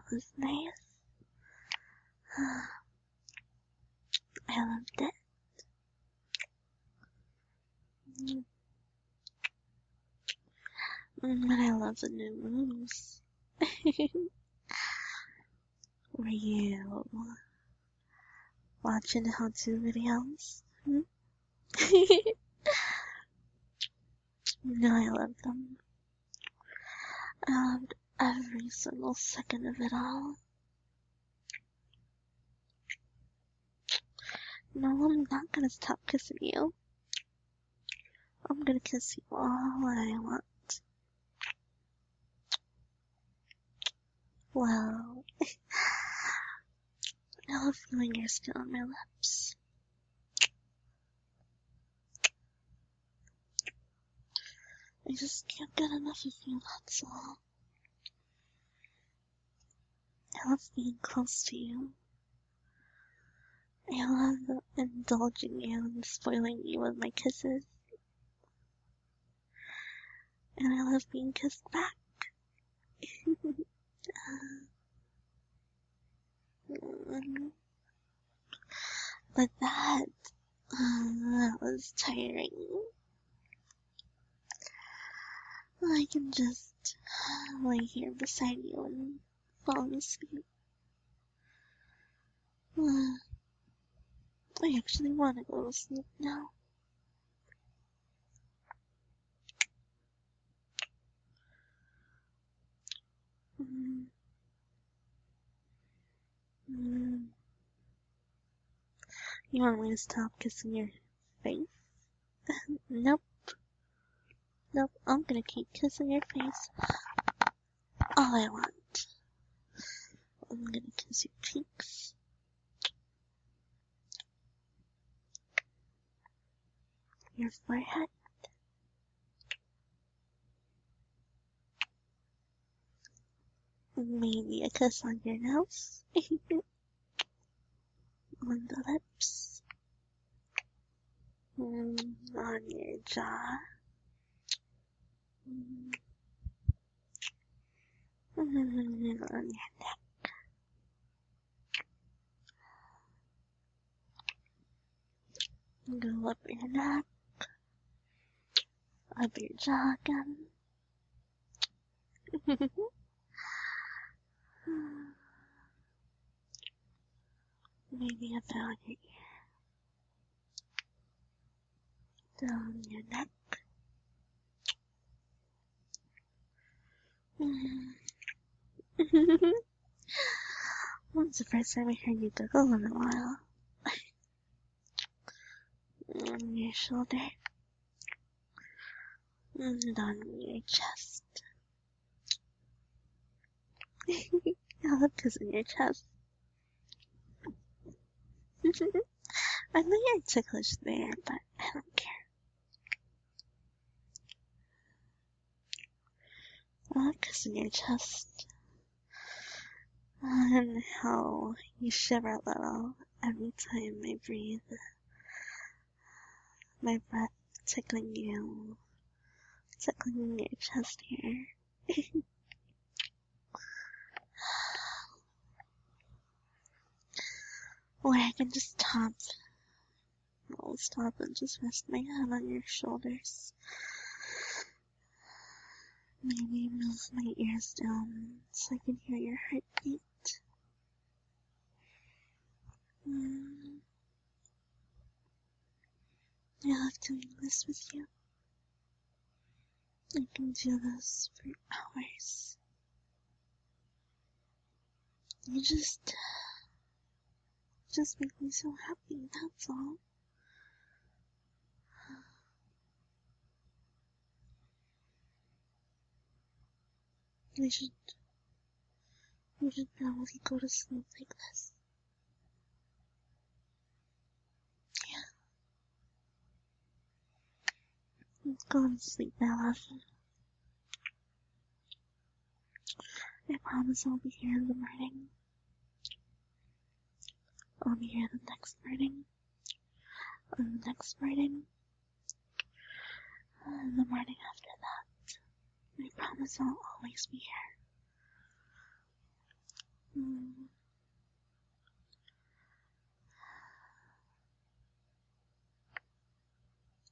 was nice. I loved it. And I love the new rooms. Were you watching how-to videos? No, I love them. I loved every single second of it all. No, I'm not gonna stop kissing you. I'm gonna kiss you all I want. Well, I love feeling your skin on my lips. I just can't get enough of you, that's all. I love being close to you. I love indulging you and spoiling you with my kisses. And I love being kissed back. But that was tiring. I can just lay here beside you and fall asleep. I actually want to go to sleep now. You want me to stop kissing your face? Nope. Nope, I'm gonna keep kissing your face all I want. I'm gonna kiss your cheeks. Your forehead. Maybe a kiss on your nose. On the lips. On your jaw. On your neck. Go up your neck. Up your jaw again. Maybe a bit on your ear. Down your neck. When's the first time I heard you giggle in a while? On your shoulder. And on your chest. I love kissing your chest. I know you're ticklish there, but I don't care. I love kissing your chest. And how you shiver a little every time I breathe. My breath tickling you. Tickling your chest here. Or I can just stop. I'll stop and just rest my head on your shoulders. Maybe move my ears down so I can hear your heartbeat. I love doing this with you. I can do this for hours. You just make me so happy, that's all. We should probably go to sleep like this. Yeah. Let's go to sleep now, love. I promise I'll be here in the morning. I'll be here the next morning. And the next morning. And the morning after that. I promise I'll always be here. Mm.